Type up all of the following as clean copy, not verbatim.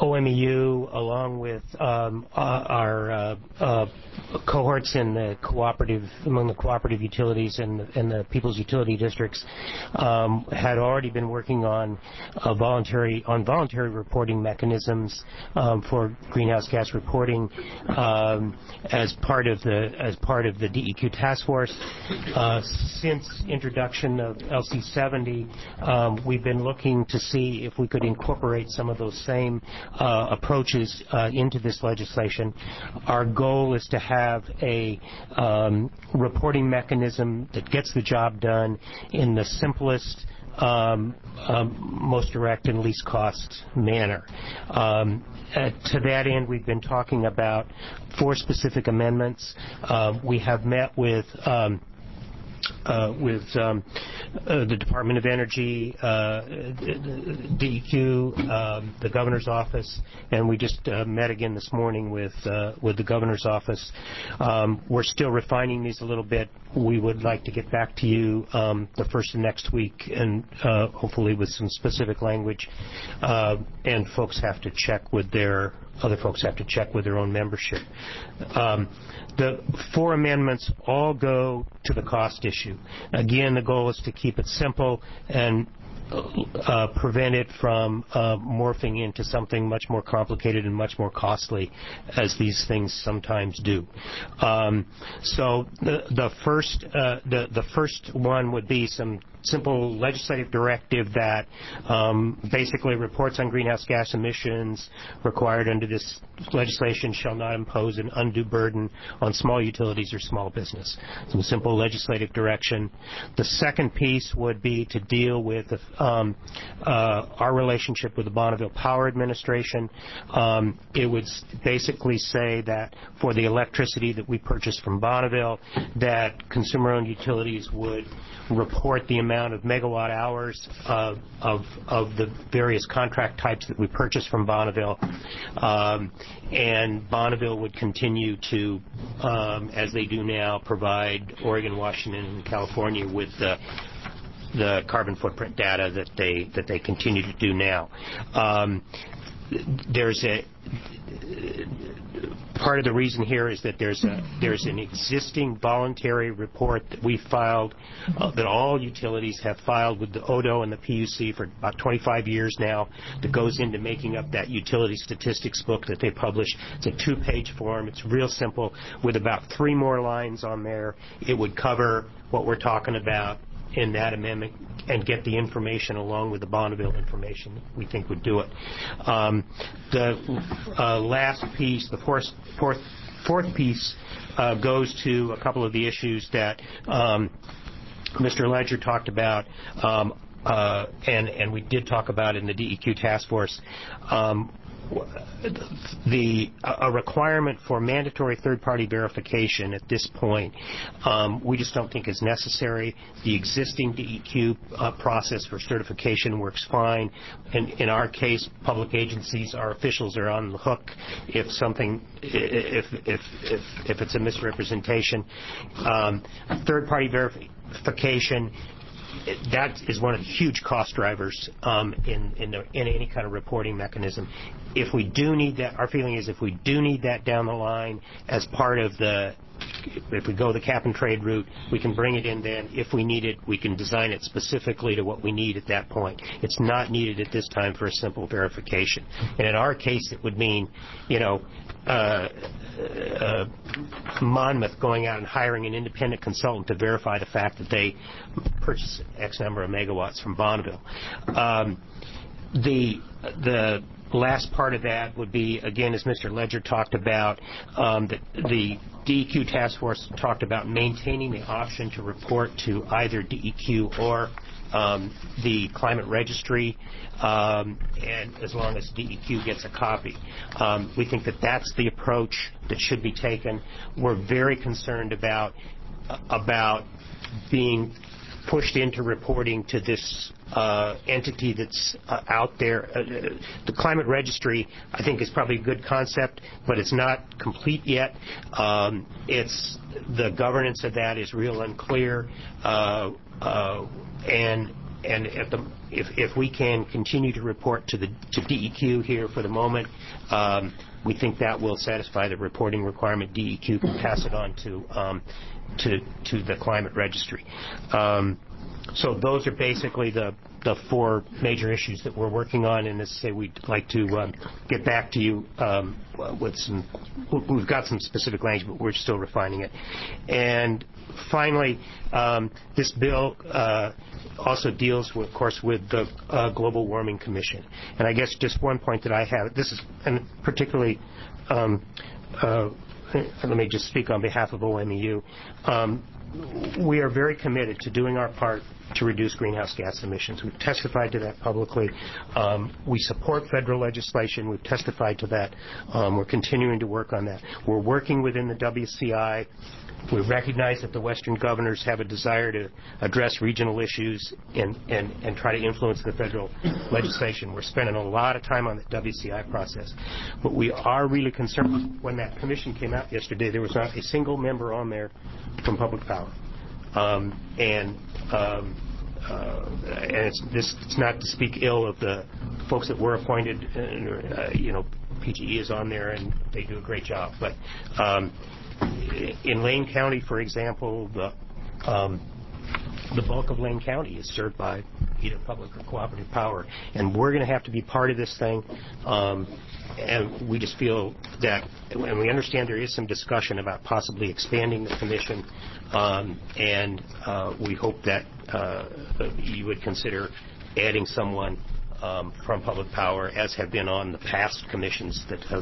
OMEU, along with our cohorts in the among the cooperative utilities and the people's utility districts, had already been working on voluntary reporting mechanisms for greenhouse gas reporting as part of the DEQ task force. Since introduction of LC 70, we've been looking to see if we could incorporate some of those same approaches into this legislation. Our goal is to have a reporting mechanism that gets the job done in the simplest, most direct and least cost manner. To that end, we've been talking about 4 specific amendments. We have met with the Department of Energy, DEQ, the Governor's Office, and we just met again this morning with the Governor's Office. We're still refining these a little bit. We would like to get back to you the first of next week, and hopefully with some specific language. And other folks have to check with their own membership. The 4 amendments all go to the cost issue. Again, the goal is to keep it simple and prevent it from morphing into something much more complicated and much more costly, as these things sometimes do. So the first one would be some simple legislative directive that basically reports on greenhouse gas emissions required under this legislation shall not impose an undue burden on small utilities or small business. Some simple legislative direction. The second piece would be to deal with our relationship with the Bonneville Power Administration. It would basically say that for the electricity that we purchase from Bonneville, that consumer-owned utilities would report the amount of megawatt hours of the various contract types that we purchase from Bonneville, and Bonneville would continue to, as they do now, provide Oregon, Washington, and California with the carbon footprint data that they continue to do now. There's a part of the reason here is that there's an existing voluntary report that we filed, that all utilities have filed with the ODO and the PUC for about 25 years now, that goes into making up that utility statistics book that they publish. It's a 2-page form. It's real simple. With about 3 more lines on there, it would cover what we're talking about in that amendment and get the information along with the Bonneville information we think would do it. The last piece, the fourth piece, goes to a couple of the issues that Mr. Ledger talked about, and we did talk about in the DEQ task force. A requirement for mandatory third-party verification at this point, we just don't think is necessary. The existing DEQ process for certification works fine. In our case, public agencies, our officials are on the hook if it's a misrepresentation. Third-party verification, that is one of the huge cost drivers in any kind of reporting mechanism. If we do need that, our feeling is if we do need that down the line as part of if we go the cap and trade route, we can bring it in then. If we need it, we can design it specifically to what we need at that point. It's not needed at this time for a simple verification. And in our case, it would mean, Monmouth going out and hiring an independent consultant to verify the fact that they purchase X number of megawatts from Bonneville. The last part of that would be, again, as Mr. Ledger talked about, the DEQ task force talked about maintaining the option to report to either DEQ or the climate registry, and as long as DEQ gets a copy. We think that that's the approach that should be taken. We're very concerned about being pushed into reporting to this entity that's out there. The climate registry, I think, is probably a good concept, but it's not complete yet. The governance of that is real unclear, and if we can continue to report to DEQ here for the moment, we think that will satisfy the reporting requirement. DEQ can pass it on to the climate registry. So those are basically the four major issues that we're working on, and as I say, we'd like to get back to you with some. We've got some specific language, but we're still refining it. And finally, this bill also deals, of course, with the Global Warming Commission. And I guess just one point that I have, this is and particularly, let me just speak on behalf of OMEU. We are very committed to doing our part to reduce greenhouse gas emissions. We've testified to that publicly. We support federal legislation. We've testified to that. We're continuing to work on that. We're working within the WCI. We recognize that the Western governors have a desire to address regional issues and try to influence the federal legislation. We're spending a lot of time on the WCI process. But we are really concerned. When that commission came out yesterday, there was not a single member on there from Public Power. It's not to speak ill of the folks that were appointed. PGE is on there and they do a great job. But in Lane County, for example, the bulk of Lane County is served by either public or cooperative power, and we're going to have to be part of this thing. And we just feel that, and we understand there is some discussion about possibly expanding the commission, and we hope that you would consider adding someone from Public Power, as have been on the past commissions that have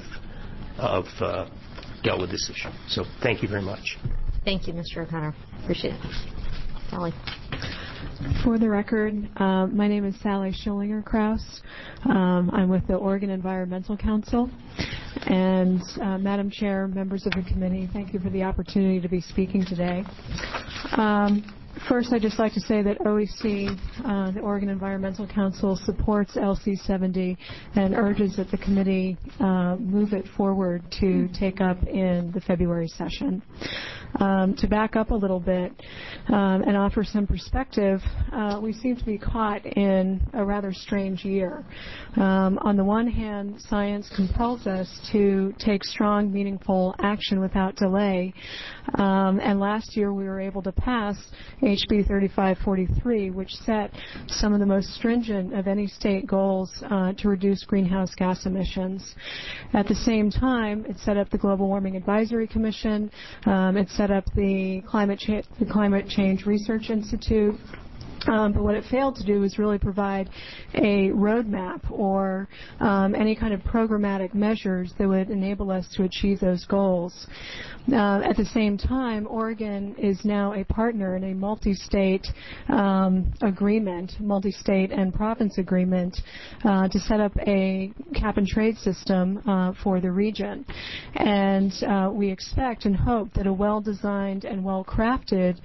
dealt with this issue. So thank you very much. Thank you, Mr. O'Connor. Appreciate it. Sally. For the record, my name is Sally Schillinger-Kraus. I'm with the Oregon Environmental Council. And Madam Chair, members of the committee, thank you for the opportunity to be speaking today. First, I'd just like to say that OEC, the Oregon Environmental Council, supports LC-70 and urges that the committee move it forward to take up in the February session. To back up a little bit and offer some perspective, we seem to be caught in a rather strange year. On the one hand, science compels us to take strong, meaningful action without delay. And last year we were able to pass HB 3543, which set some of the most stringent of any state goals to reduce greenhouse gas emissions. At the same time, it set up the Global Warming Advisory Commission. It set up the Climate Change Research Institute. But what it failed to do is really provide a roadmap or any kind of programmatic measures that would enable us to achieve those goals. At the same time, Oregon is now a partner in a multi-state agreement, multi-state and province agreement, to set up a cap-and-trade system for the region. And we expect and hope that a well-designed and well-crafted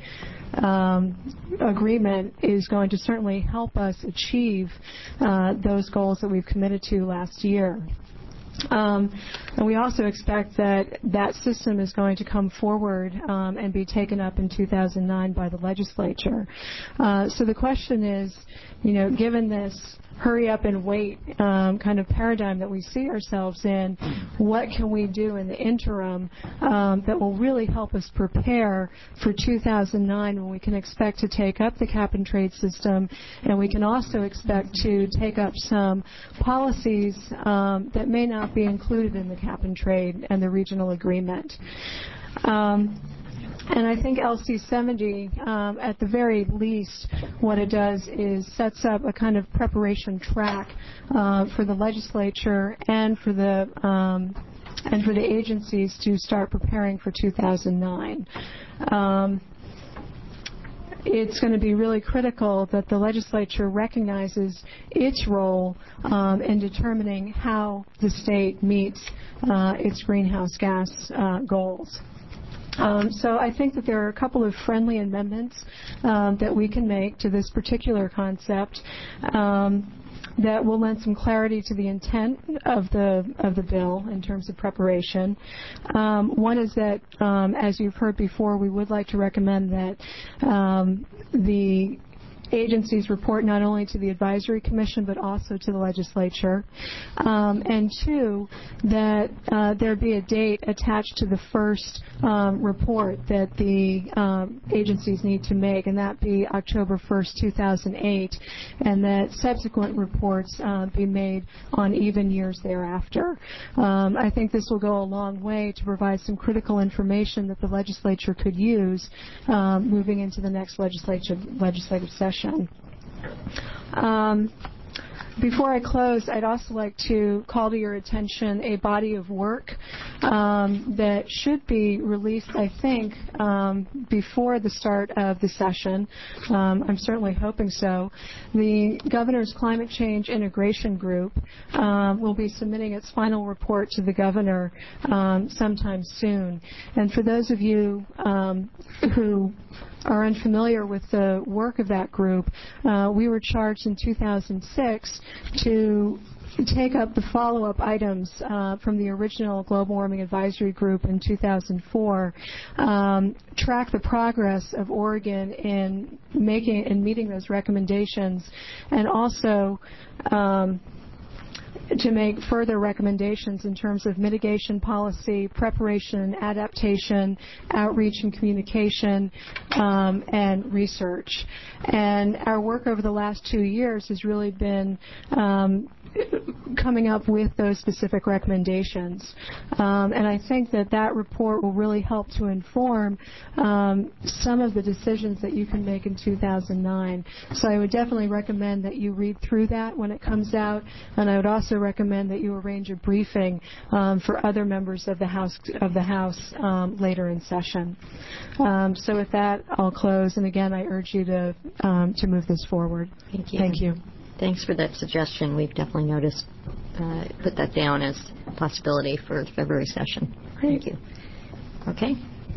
agreement is going to certainly help us achieve those goals that we've committed to last year. And we also expect that that system is going to come forward and be taken up in 2009 by the legislature. So the question is, given this hurry up and wait kind of paradigm that we see ourselves in, what can we do in the interim that will really help us prepare for 2009 when we can expect to take up the cap-and-trade system, and we can also expect to take up some policies that may not be included in the cap-and-trade and the regional agreement. And I think LC-70, at the very least, what it does is sets up a kind of preparation track for the legislature and for the agencies to start preparing for 2009. It's going to be really critical that the legislature recognizes its role in determining how the state meets its greenhouse gas goals. So I think that there are a couple of friendly amendments that we can make to this particular concept that will lend some clarity to the intent of the bill in terms of preparation. One is that, as you've heard before, we would like to recommend that the agencies report not only to the Advisory Commission but also to the legislature. And two, that there be a date attached to the first report that the agencies need to make, and that be October 1st, 2008, and that subsequent reports be made on even years thereafter. I think this will go a long way to provide some critical information that the legislature could use moving into the next legislative session. Before I close, I'd also like to call to your attention a body of work that should be released, I think, before the start of the session. I'm certainly hoping so. The Governor's Climate Change Integration Group will be submitting its final report to the Governor sometime soon. And for those of you who are unfamiliar with the work of that group, we were charged in 2006 to take up the follow-up items from the original Global Warming Advisory Group in 2004, track the progress of Oregon in meeting those recommendations, and also to make further recommendations in terms of mitigation policy, preparation, adaptation, outreach and communication, and research. And our work over the last 2 years has really been coming up with those specific recommendations. And I think that that report will really help to inform some of the decisions that you can make in 2009. So I would definitely recommend that you read through that when it comes out, and I would also recommend that you arrange a briefing for other members of the House later in session. So with that, I'll close, and again, I urge you to move this forward. Thank you. Thank you. Thanks for that suggestion. We've definitely noticed, put that down as a possibility for the February session. Great. Thank you. Okay.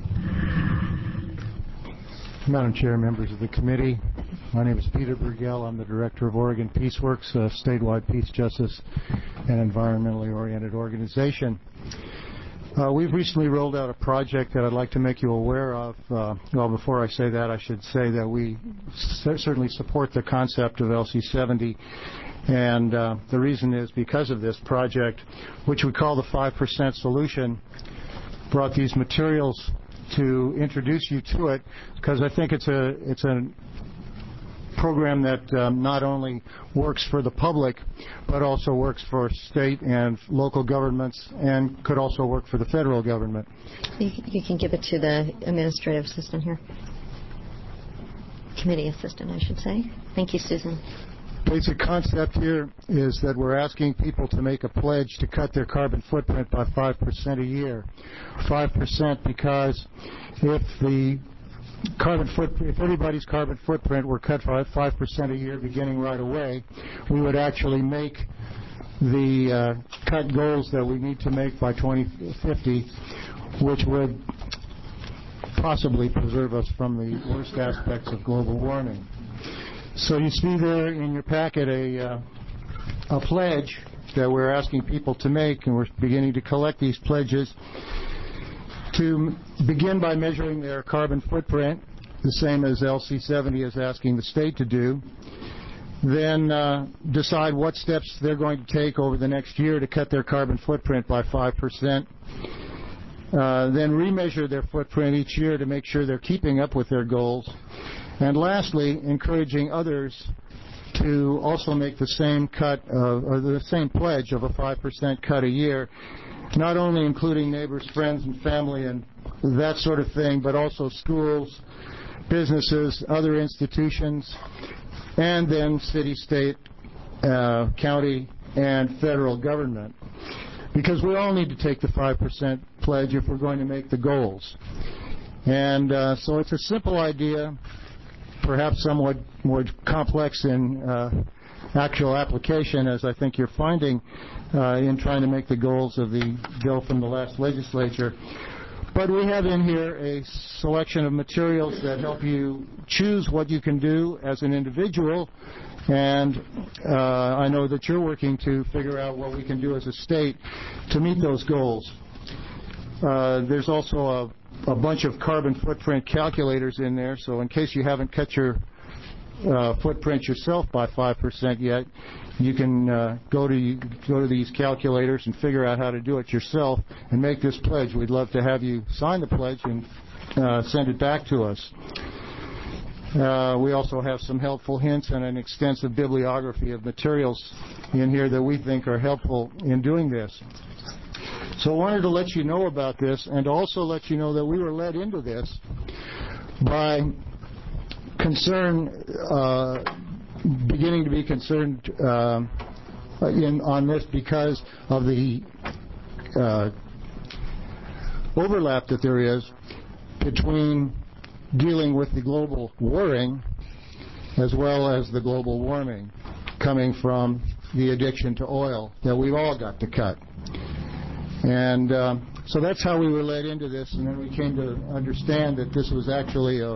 Madam Chair, members of the committee, my name is Peter Burgell. I'm the Director of Oregon PeaceWorks, a statewide peace, justice, and environmentally oriented organization. We've recently rolled out a project that I'd like to make you aware of. Well, before I say that, I should say that we certainly support the concept of LC70, and the reason is because of this project, which we call the 5% Solution, brought these materials to introduce you to it, because I think it's a program that not only works for the public, but also works for state and local governments, and could also work for the federal government. You can give it to the administrative assistant here. Committee assistant, I should say. Thank you, Susan. Basic concept here is that we're asking people to make a pledge to cut their carbon footprint by 5% a year. 5% because if everybody's carbon footprint were cut by 5% a year beginning right away, we would actually make the cut goals that we need to make by 2050, which would possibly preserve us from the worst aspects of global warming. So you see there in your packet a pledge that we're asking people to make, and we're beginning to collect these pledges to begin by measuring their carbon footprint, the same as LC70 is asking the state to do, then decide what steps they're going to take over the next year to cut their carbon footprint by 5%, then remeasure their footprint each year to make sure they're keeping up with their goals, and lastly, encouraging others to also make the same or the same pledge of a 5% cut a year, not only including neighbors, friends, and family, and that sort of thing, but also schools, businesses, other institutions, and then city, state, county, and federal government. Because we all need to take the 5% pledge if we're going to make the goals. And so it's a simple idea, perhaps somewhat more complex in actual application, as I think you're finding in trying to make the goals of the bill from the last legislature. But we have in here a selection of materials that help you choose what you can do as an individual, and I know that you're working to figure out what we can do as a state to meet those goals. There's also a bunch of carbon footprint calculators in there, so in case you haven't cut your footprint yourself by 5% yet, you can go to these calculators and figure out how to do it yourself and make this pledge. We'd love to have you sign the pledge and send it back to us. We also have some helpful hints and an extensive bibliography of materials in here that we think are helpful in doing this. So I wanted to let you know about this and also let you know that we were led into this by concern, beginning to be concerned on this because of the overlap that there is between dealing with the global warming as well as the global warming coming from the addiction to oil that we've all got to cut. And so that's how we were led into this, and then we came to understand that this was actually a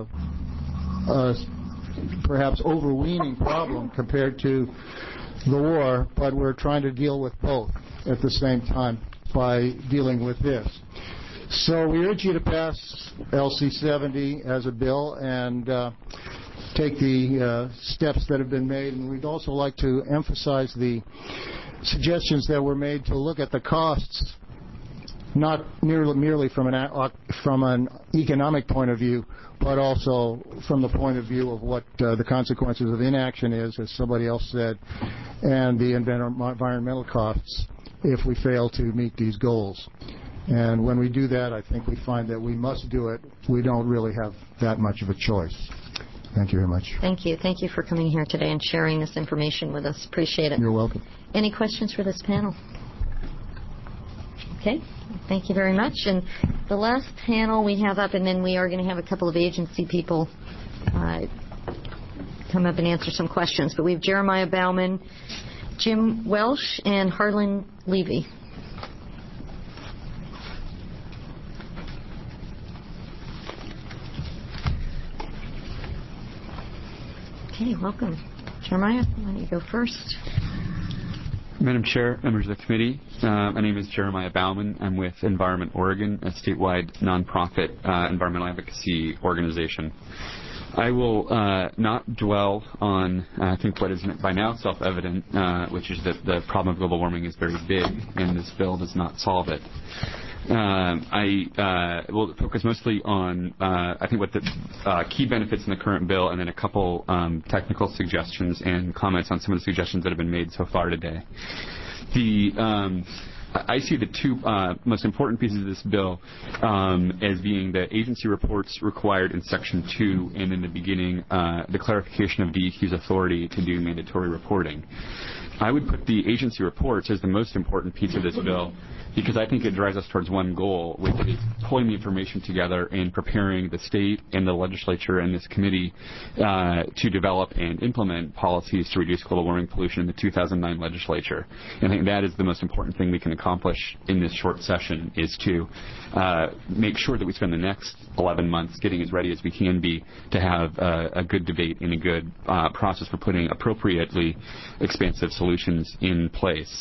perhaps overweening problem compared to the war, but we're trying to deal with both at the same time by dealing with this. So we urge you to pass LC 70 as a bill and take the steps that have been made. And we'd also like to emphasize the suggestions that were made to look at the costs, not merely from an economic point of view, but also from the point of view of what the consequences of inaction is, as somebody else said, and the environmental costs if we fail to meet these goals. And when we do that, I think we find that we must do it. We don't really have that much of a choice. Thank you very much. Thank you. Thank you for coming here today and sharing this information with us. Appreciate it. You're welcome. Any questions for this panel? Okay. Thank you very much. And the last panel we have up, and then we are going to have a couple of agency people come up and answer some questions. But we have Jeremiah Bauman, Jim Welsh, and Harlan Levy. Okay, welcome. Jeremiah, why don't you go first? Madam Chair, members of the committee, my name is Jeremiah Bauman. I'm with Environment Oregon, a statewide nonprofit environmental advocacy organization. I will not dwell on, I think, what is by now self-evident, which is that the problem of global warming is very big, and this bill does not solve it. I will focus mostly on, I think, what the key benefits in the current bill, and then a couple technical suggestions and comments on some of the suggestions that have been made so far today. I see the two most important pieces of this bill as being the agency reports required in Section 2 and in the beginning the clarification of DEQ's authority to do mandatory reporting. I would put the agency reports as the most important piece of this bill because I think it drives us towards one goal, which is pulling the information together and preparing the state and the legislature and this committee to develop and implement policies to reduce global warming pollution in the 2009 legislature. And I think that is the most important thing we can accomplish in this short session, is to make sure that we spend the next 11 months getting as ready as we can be to have a good debate and a good process for putting appropriately expansive solutions in place.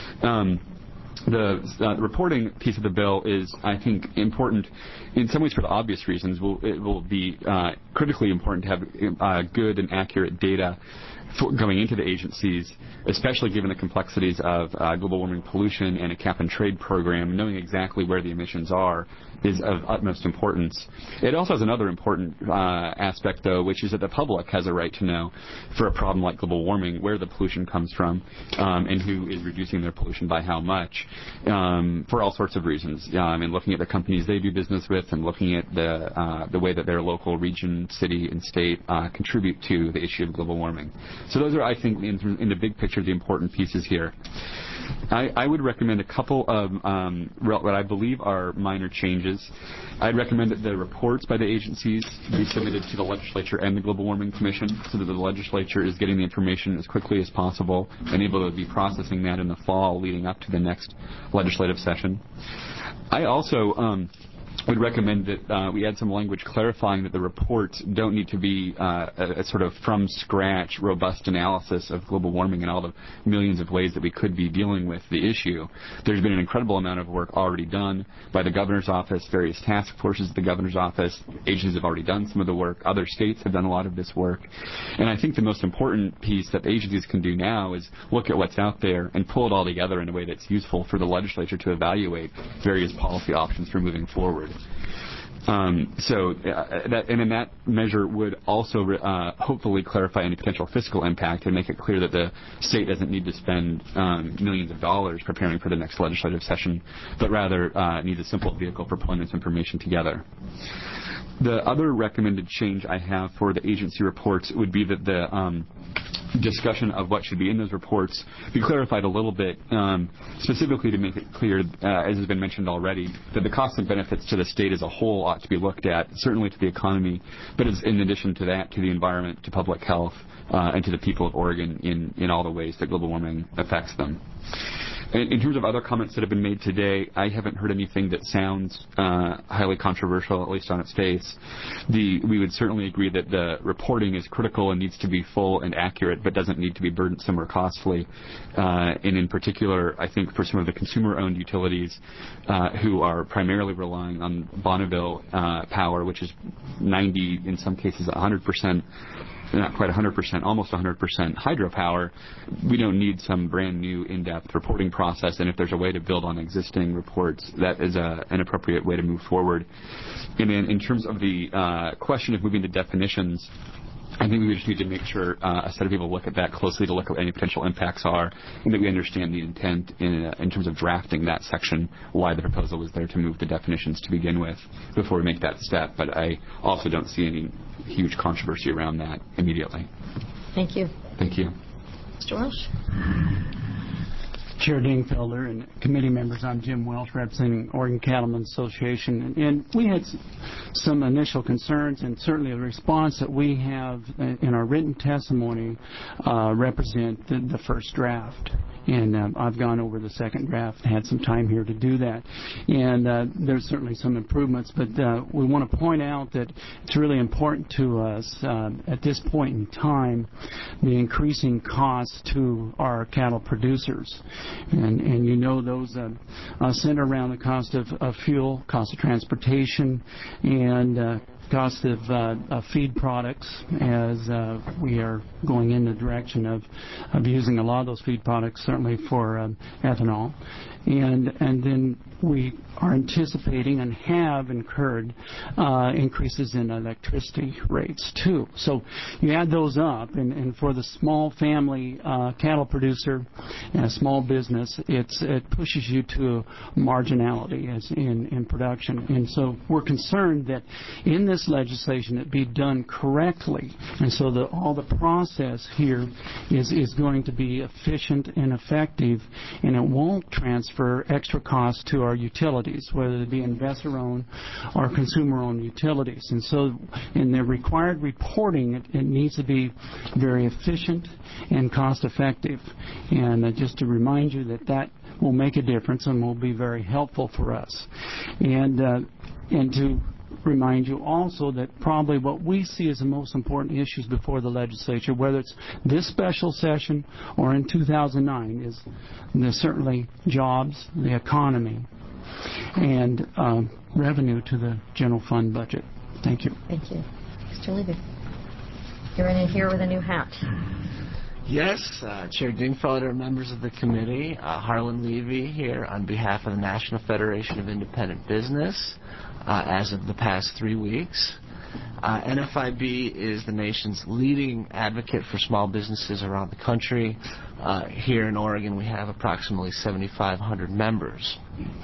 The reporting piece of the bill is, I think, important in some ways for the obvious reasons. It will be critically important to have good and accurate data going into the agencies, especially given the complexities of global warming pollution and a cap-and-trade program. Knowing exactly where the emissions are is of utmost importance. It also has another important aspect, though, which is that the public has a right to know, for a problem like global warming, where the pollution comes from and who is reducing their pollution by how much, for all sorts of reasons. And looking at the companies they do business with and looking at the way that their local region, city, and state contribute to the issue of global warming. So those are, I think, in the big picture, the important pieces here. I would recommend a couple of what I believe are minor changes. I'd recommend that the reports by the agencies be submitted to the legislature and the Global Warming Commission so that the legislature is getting the information as quickly as possible and able to be processing that in the fall leading up to the next legislative session. I also would recommend that we add some language clarifying that the reports don't need to be a sort of from-scratch, robust analysis of global warming and all the millions of ways that we could be dealing with the issue. There's been an incredible amount of work already done by the governor's office, various task forces of the governor's office. Agencies have already done some of the work. Other states have done a lot of this work. And I think the most important piece that agencies can do now is look at what's out there and pull it all together in a way that's useful for the legislature to evaluate various policy options for moving forward. And then that measure would also hopefully clarify any potential fiscal impact and make it clear that the state doesn't need to spend millions of dollars preparing for the next legislative session, but rather needs a simple vehicle for pulling this information together. The other recommended change I have for the agency reports would be that the discussion of what should be in those reports be clarified a little bit, specifically to make it clear, as has been mentioned already, that the costs and benefits to the state as a whole ought to be looked at, certainly to the economy, but in addition to that, to the environment, to public health, and to the people of Oregon in all the ways that global warming affects them. In terms of other comments that have been made today, I haven't heard anything that sounds highly controversial, at least on its face. We would certainly agree that the reporting is critical and needs to be full and accurate, but doesn't need to be burdensome or costly. And in particular, I think for some of the consumer-owned utilities who are primarily relying on Bonneville power, which is 90, in some cases 100%, not quite 100%, almost 100% hydropower, we don't need some brand new in-depth reporting process. And if there's a way to build on existing reports, that is an appropriate way to move forward. And then in terms of the question of moving to definitions, I think we just need to make sure a set of people look at that closely to look at what any potential impacts are, and that we understand the intent in terms of drafting that section, why the proposal was there to move the definitions to begin with before we make that step. But I also don't see any huge controversy around that immediately. Thank you. Thank you. Mr. Welsh? Chair Dingfelder and committee members, I'm Jim Welsh, representing Oregon Cattlemen's Association. And we had some initial concerns, and certainly the response that we have in our written testimony represent the first draft. And I've gone over the second draft, had some time here to do that. And there's certainly some improvements, but we want to point out that it's really important to us at this point in time, the increasing costs to our cattle producers. And you know those center around the cost of fuel, cost of transportation, and cost of feed products, as we are going in the direction of using a lot of those feed products, certainly for ethanol. And then we are anticipating and have incurred increases in electricity rates too. So you add those up, and for the small family cattle producer and a small business, it pushes you to marginality as in production. And so we're concerned that in this legislation it be done correctly, and so that all the process here is going to be efficient and effective, and it won't transfer extra costs to our utilities, whether it be investor-owned or consumer-owned utilities. And so in the required reporting, it needs to be very efficient and cost-effective. And just to remind you that will make a difference and will be very helpful for us. And to remind you also that probably what we see as the most important issues before the legislature, whether it's this special session or in 2009, is there's certainly jobs, the economy, and revenue to the general fund budget. Thank you. Thank you. Mr. Levy, you're in here with a new hat. Yes, Chair Dingfelder, members of the committee, Harlan Levy here on behalf of the National Federation of Independent Business. As of the past 3 weeks, NFIB is the nation's leading advocate for small businesses around the country. Here in Oregon, we have approximately 7,500 members.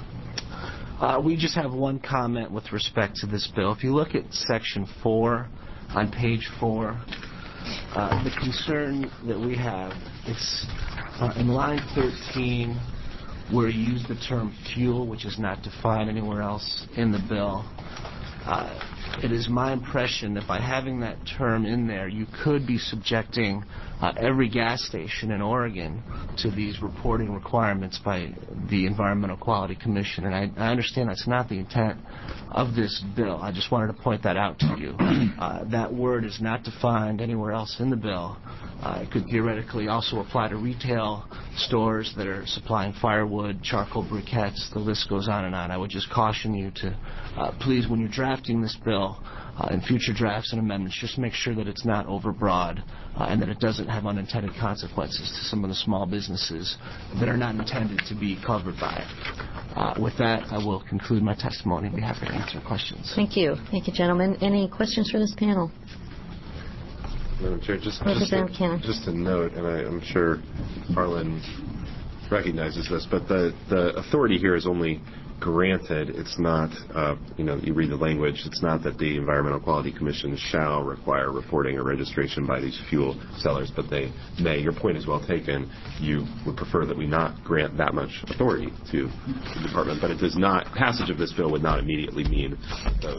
We just have one comment with respect to this bill. If you look at Section 4 on page 4, the concern that we have is in line 13, where you use the term fuel, which is not defined anywhere else in the bill. it is my impression that by having that term in there, you could be subjecting every gas station in Oregon to these reporting requirements by the Environmental Quality Commission. And I understand that's not the intent of this bill. I just wanted to point that out to you. That word is not defined anywhere else in the bill. It could theoretically also apply to retail stores that are supplying firewood, charcoal briquettes, the list goes on and on. I would just caution you to please, when you're drafting this bill, in future drafts and amendments, just make sure that it's not overbroad and that it doesn't have unintended consequences to some of the small businesses that are not intended to be covered by it. With that, I will conclude my testimony and be happy to answer questions. Thank you. Thank you, gentlemen. Any questions for this panel? Madam Chair, just a note, and I'm sure Harlan recognizes this, but the authority here is only granted. It's not, you read the language, it's not that the Environmental Quality Commission shall require reporting or registration by these fuel sellers, but they may. Your point is well taken. You would prefer that we not grant that much authority to the department, but it does not, passage of this bill would not immediately mean those.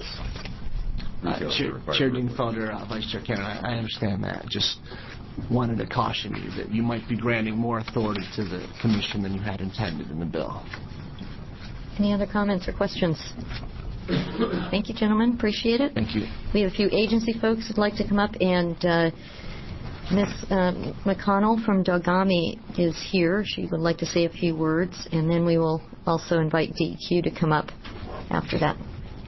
Chair Dingfelder, Vice Chair Cannon, I understand that. Just wanted to caution you that you might be granting more authority to the Commission than you had intended in the bill. Any other comments or questions? Thank you, gentlemen. Appreciate it. Thank you. We have a few agency folks who'd like to come up, and Ms. McConnell from Dogami is here. She would like to say a few words, and then we will also invite DEQ to come up after that.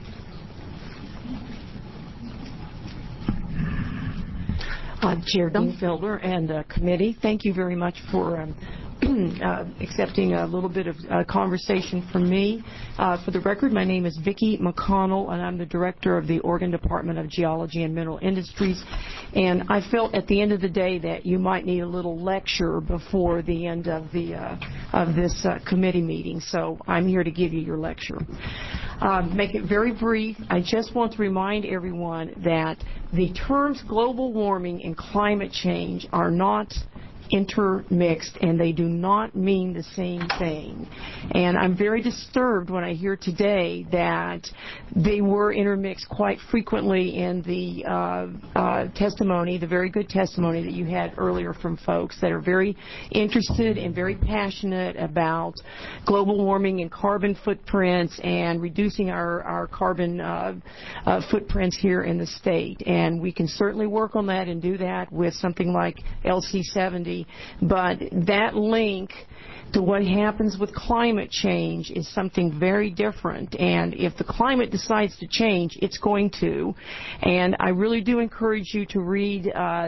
Chair Dingfelder and committee, thank you very much for accepting a little bit of conversation from me. For the record, my name is Vicki McConnell, and I'm the director of the Oregon Department of Geology and Mineral Industries. And I felt at the end of the day that you might need a little lecture before the end of this committee meeting. So I'm here to give you your lecture. Make it very brief. I just want to remind everyone that the terms global warming and climate change are not intermixed, and they do not mean the same thing. And I'm very disturbed when I hear today that they were intermixed quite frequently in the testimony, the very good testimony that you had earlier from folks that are very interested and very passionate about global warming and carbon footprints and reducing our carbon footprints here in the state. And we can certainly work on that and do that with something like LC70. But that link to what happens with climate change is something very different. And if the climate decides to change, it's going to. And I really do encourage you to read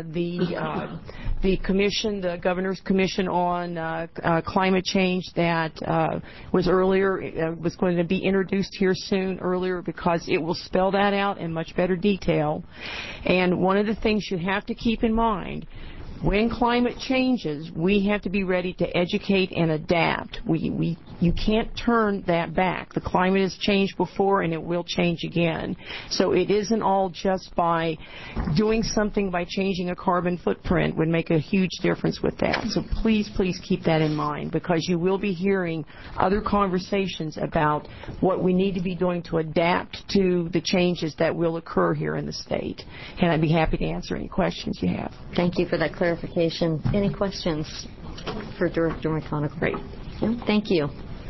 the commission, the Governor's Commission on Climate Change that was earlier, was going to be introduced here soon earlier, because it will spell that out in much better detail. And one of the things you have to keep in mind, when climate changes, we have to be ready to educate and adapt. You can't turn that back. The climate has changed before, and it will change again. So it isn't all just by doing something, by changing a carbon footprint would make a huge difference with that. So please, please keep that in mind, because you will be hearing other conversations about what we need to be doing to adapt to the changes that will occur here in the state. And I'd be happy to answer any questions you have. Thank you for that clarification. Any questions for Director McConnell? Great. No? Thank you.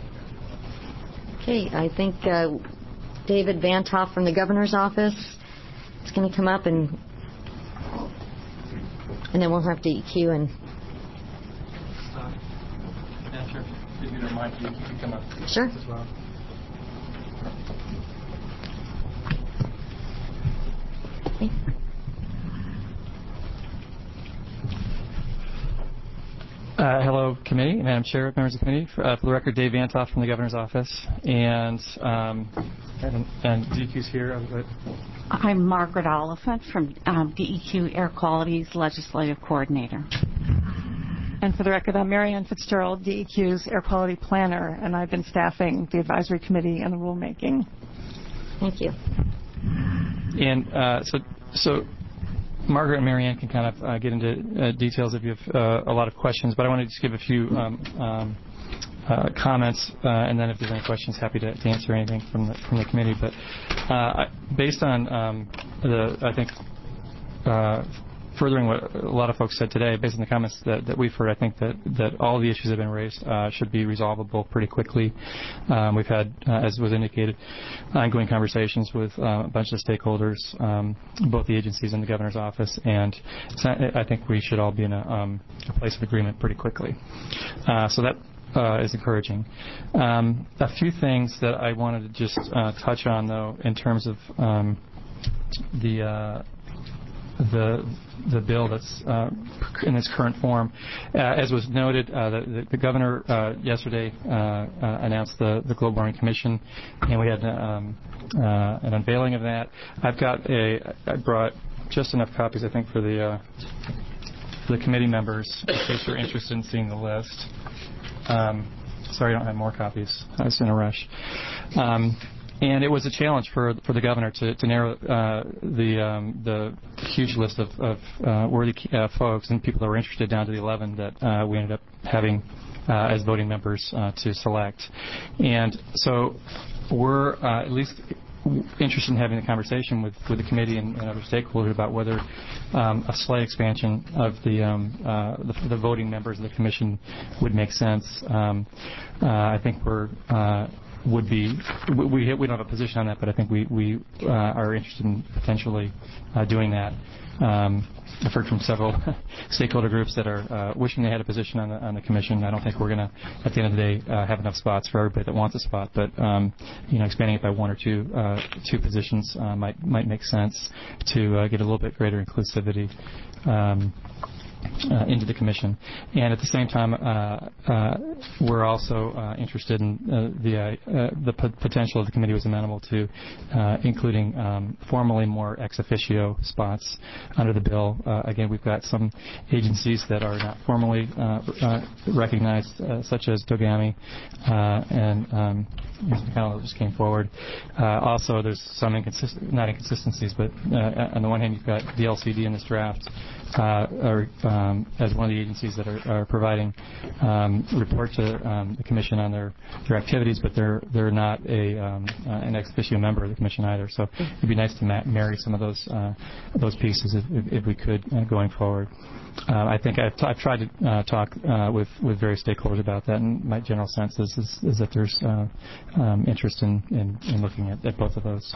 Okay, I think David Vantoff from the Governor's Office is going to come up, and then we'll have DEQ and... Sure. If you don't mind, DEQ can come up. Sure. As well. Okay. Hello, committee, Madam Chair, members of the committee. For the record, Dave Vantoff from the Governor's Office, and DEQ's here. I'm Margaret Oliphant from DEQ Air Quality's Legislative Coordinator. And for the record, I'm Marianne Fitzgerald, DEQ's Air Quality Planner, and I've been staffing the advisory committee and the rulemaking. Thank you. And so Margaret and Marianne can kind of get into details if you have a lot of questions, but I want to just give a few comments, and then if there's any questions, happy to answer anything from the committee. But based on I think furthering what a lot of folks said today, based on the comments that we've heard, I think that all the issues that have been raised should be resolvable pretty quickly. We've had, as was indicated, ongoing conversations with a bunch of stakeholders, both the agencies and the governor's office, and I think we should all be in a place of agreement pretty quickly. So that is encouraging. A few things that I wanted to just touch on, though, in terms of the bill that's in its current form. As was noted, the governor yesterday announced the Global Warming Commission, and we had an unveiling of that. I brought just enough copies, I think, for the committee members, in case you're interested in seeing the list. Sorry, I don't have more copies. I was in a rush. And it was a challenge for the governor to narrow the huge list of worthy folks and people that were interested down to the 11 that we ended up having as voting members to select. And so we're at least interested in having a conversation with the committee and other stakeholders about whether a slight expansion of the voting members of the commission would make sense. I think we don't have a position on that, but I think we are interested in potentially doing that. I've heard from several stakeholder groups that are wishing they had a position on the commission. I don't think we're going to, at the end of the day, have enough spots for everybody that wants a spot. But expanding it by one or two positions might make sense to get a little bit greater inclusivity into the commission. And at the same time, we're also interested in the potential of the committee was amenable to including formally more ex officio spots under the bill. Again, we've got some agencies that are not formally recognized, such as Dogami, and McConnell just came forward. Also, there's some not inconsistencies, but on the one hand, you've got the LCD in this draft, as one of the agencies that are providing report to the commission on their activities, but they're not an ex officio member of the commission either. So it'd be nice to marry some of those pieces if we could going forward. I think I've tried to talk with various stakeholders about that, and my general sense is that there's interest in looking at both of those.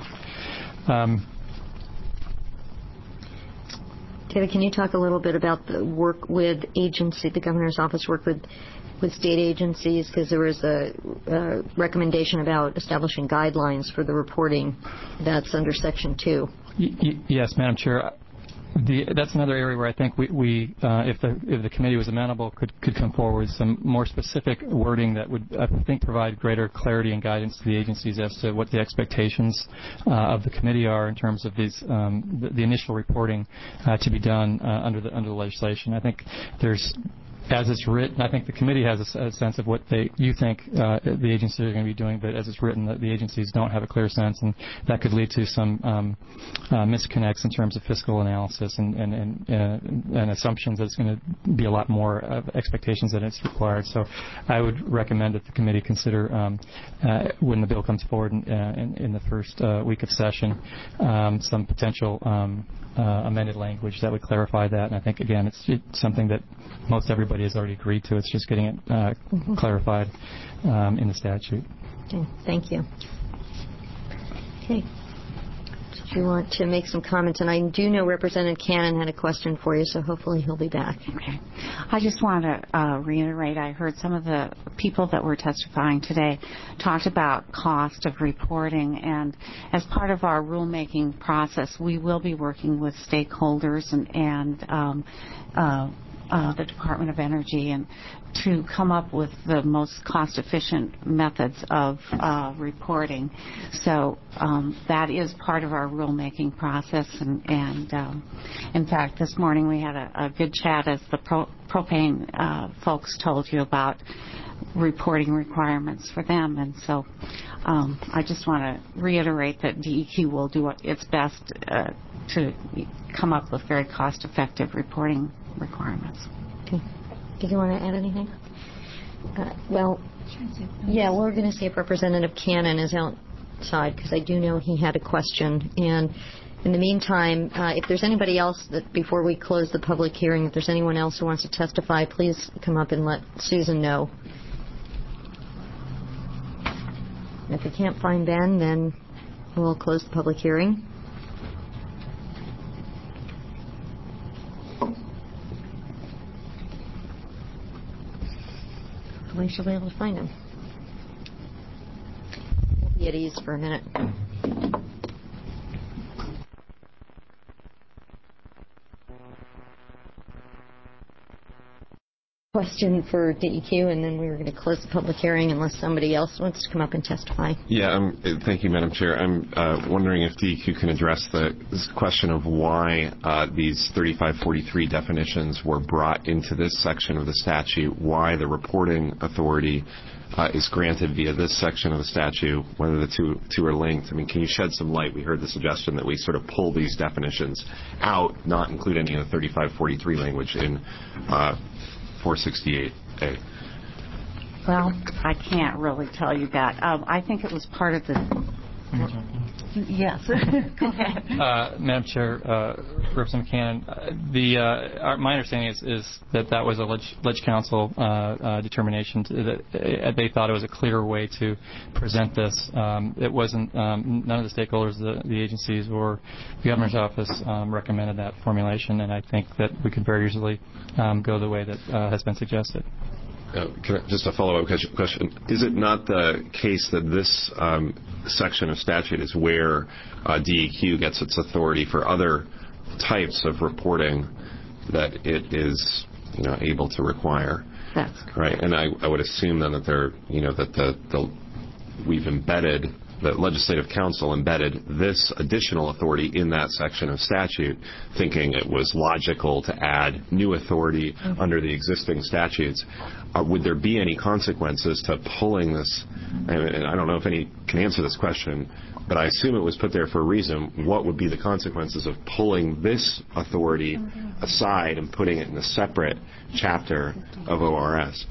David, can you talk a little bit about the work with the governor's office work with state agencies? Because there was a recommendation about establishing guidelines for the reporting that's under Section 2. Yes, Madam Chair. That's another area where I think we if the committee was amenable, could come forward with some more specific wording that would, I think, provide greater clarity and guidance to the agencies as to what the expectations of the committee are in terms of these the initial reporting to be done under the legislation. I think there's, as it's written, I think the committee has a sense of what you think the agencies are going to be doing, but as it's written, the agencies don't have a clear sense, and that could lead to some misconnects in terms of fiscal analysis and assumptions that it's going to be a lot more of expectations than it's required. So I would recommend that the committee consider, when the bill comes forward in the first week of session, some potential amended language that would clarify that. And I think, again, it's something that most everybody has already agreed to. It's just getting it clarified in the statute. Okay, thank you. Okay. Did you want to make some comments? And I do know Representative Cannon had a question for you, so hopefully he'll be back. Okay. I just want to reiterate, I heard some of the people that were testifying today talked about cost of reporting, and as part of our rulemaking process, we will be working with stakeholders and the Department of Energy and to come up with the most cost-efficient methods of reporting. So that is part of our rulemaking process. And in fact, this morning we had a good chat, as the propane folks told you, about reporting requirements for them. And so I just want to reiterate that DEQ will do its best to come up with very cost-effective reporting requirements. Okay. Did you want to add anything? Well, Yeah, we're going to see if Representative Cannon is outside, because I do know he had a question. And in the meantime, if there's anybody else that, before we close the public hearing, if there's anyone else who wants to testify, please come up and let Susan know. If we can't find Ben, then we'll close the public hearing. Hopefully she'll be able to find him. We'll be at ease for a minute. Question for DEQ, and then we were going to close the public hearing unless somebody else wants to come up and testify. Yeah, thank you, Madam Chair. I'm wondering if DEQ can address this question of why these 3543 definitions were brought into this section of the statute, why the reporting authority is granted via this section of the statute, whether the two are linked. I mean, can you shed some light? We heard the suggestion that we sort of pull these definitions out, not include any of the 3543 language in 468A. Well, I can't really tell you that. I think it was part of the... Yes. Go ahead. Madam Chair, Representative Cannon, my understanding is that was a Ledge Council determination. That they thought it was a clearer way to present this. It wasn't, none of the stakeholders, the agencies or the Governor's Office recommended that formulation, and I think that we could very easily go the way that has been suggested. Just a follow-up question. Is it not the case that this section of statute is where DEQ gets its authority for other types of reporting that it is, able to require? That's correct. Right, and I would assume then that we've embedded, the Legislative Council embedded this additional authority in that section of statute, thinking it was logical to add new authority under the existing statutes. Would there be any consequences to pulling this? And I don't know if any can answer this question, but I assume it was put there for a reason. What would be the consequences of pulling this authority aside and putting it in a separate chapter of ORS?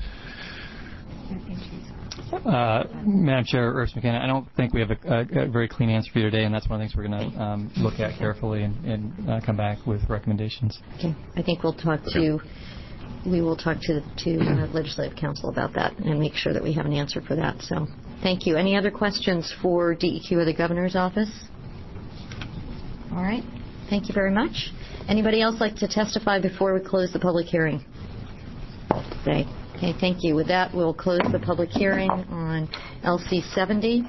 Madam Chair, Representative McKenna, I don't think we have a very clean answer for you today, and that's one of the things we're going to look at carefully and come back with recommendations. Okay. I think we will talk to the Legislative Council about that and make sure that we have an answer for that. So, thank you. Any other questions for DEQ or the Governor's Office? All right. Thank you very much. Anybody else like to testify before we close the public hearing? Okay. Okay, thank you. With that, we'll close the public hearing on LC 70.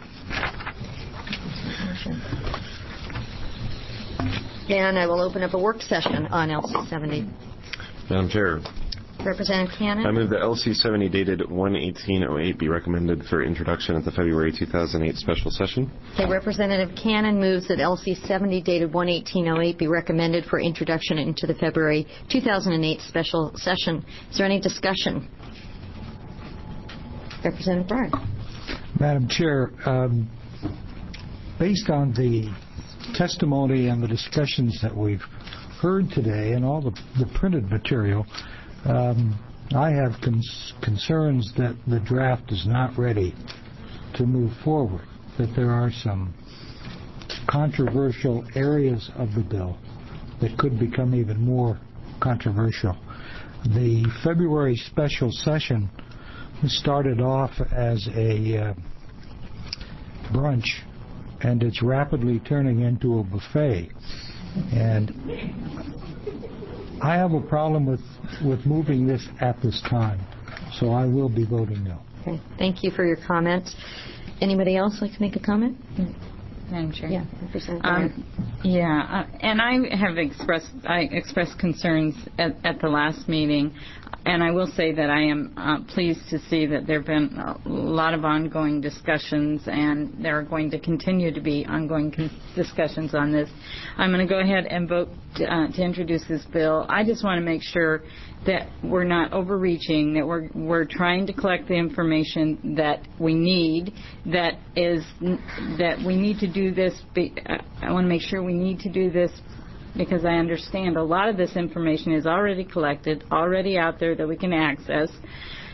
And I will open up a work session on LC 70. Madam Chair. Representative Cannon. I move that LC 70 dated 1/18/08 be recommended for introduction at the February 2008 special session. Okay, Representative Cannon moves that LC 70 dated 1/18/08 be recommended for introduction into the February 2008 special session. Is there any discussion? Representative Bryan. Madam Chair, based on the testimony and the discussions that we've heard today and all the printed material, I have concerns that the draft is not ready to move forward, that there are some controversial areas of the bill that could become even more controversial. The February special session started off as a brunch, and it's rapidly turning into a buffet. And I have a problem with moving this at this time, so I will be voting no. Okay. Thank you for your comments. Anybody else like to make a comment? Madam Chair. Yeah, Representative. And I have expressed concerns at the last meeting, and I will say that I am pleased to see that there have been a lot of ongoing discussions, and there are going to continue to be ongoing discussions on this. I'm going to go ahead and vote to introduce this bill. I just want to make sure that we're not overreaching, that we're trying to collect the information that we need, that we need to do this. I want to make sure we need to do this because I understand a lot of this information is already collected, already out there that we can access.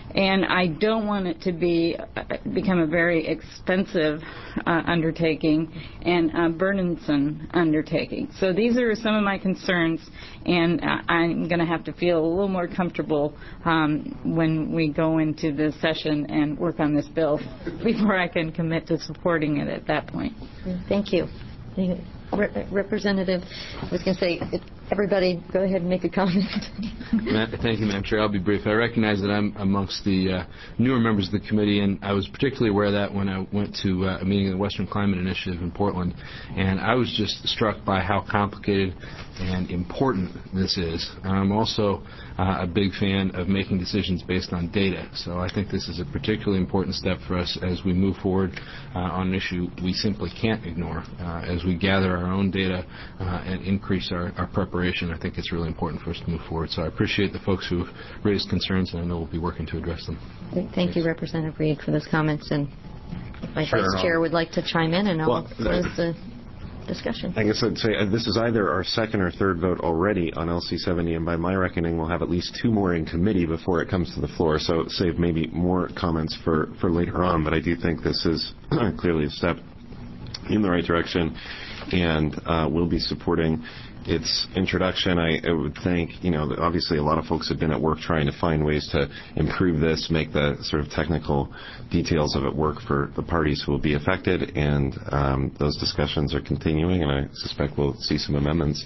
And I don't want it to become a very expensive undertaking and burdensome undertaking. So these are some of my concerns, and I'm going to have to feel a little more comfortable when we go into the session and work on this bill before I can commit to supporting it at that point. Thank you. Representative, I was going to say, everybody go ahead and make a comment. Thank you, Madam Chair. I'll be brief. I recognize that I'm amongst the newer members of the committee, and I was particularly aware of that when I went to a meeting of the Western Climate Initiative in Portland, and I was just struck by how complicated and important this is. I'm also a big fan of making decisions based on data, so I think this is a particularly important step for us as we move forward on an issue we simply can't ignore. As we gather our own data and increase our preparation, I think it's really important for us to move forward. So I appreciate the folks who have raised concerns, and I know we'll be working to address them. Thank you, Representative Reed, for those comments. And if my Vice Chair would like to chime in, and I'll close the discussion. I guess I'd say this is either our second or third vote already on LC-70, and by my reckoning, we'll have at least 2 more in committee before it comes to the floor. So save maybe more comments for later on, but I do think this is clearly a step in the right direction, and we'll be supporting its introduction. I would think, obviously a lot of folks have been at work trying to find ways to improve this, make the sort of technical details of it work for the parties who will be affected, and those discussions are continuing, and I suspect we'll see some amendments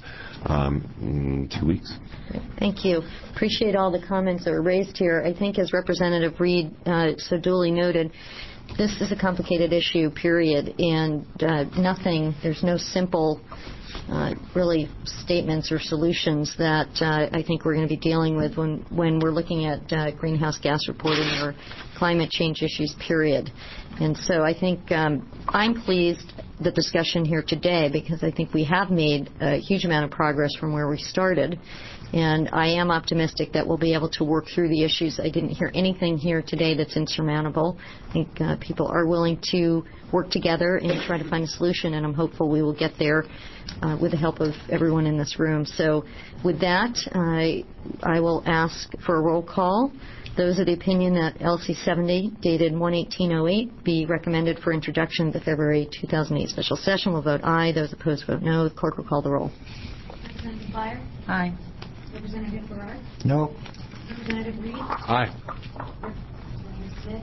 in 2 weeks. Thank you. Appreciate all the comments that were raised here. I think, as Representative Reed so duly noted, this is a complicated issue, period, and there's no simple really statements or solutions that I think we're going to be dealing with when we're looking at greenhouse gas reporting or climate change issues, period. And so I think I'm pleased the discussion here today, because I think we have made a huge amount of progress from where we started. And I am optimistic that we'll be able to work through the issues. I didn't hear anything here today that's insurmountable. I think people are willing to work together and try to find a solution, and I'm hopeful we will get there with the help of everyone in this room. So with that, I will ask for a roll call. Those of the opinion that LC-70, dated 1/18/08, be recommended for introduction at the February 2008 special session will vote aye. Those opposed vote no. The clerk will call the roll. Representative Byer? Aye. Representative Farrar? No. Representative Reed? Aye. Representative Smith?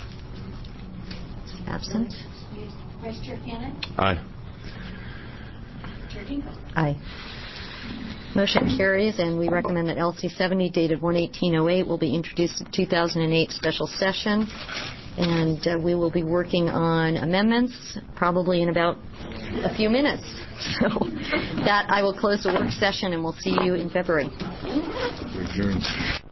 Absent. Vice Chair Cannon? Aye. Chair Dingle? Aye. Motion carries, and we recommend that LC-70, dated 1/18/08, will be introduced at the 2008 special session. And we will be working on amendments probably in about a few minutes. So that I will close the work session, and we'll see you in February. Adjourned.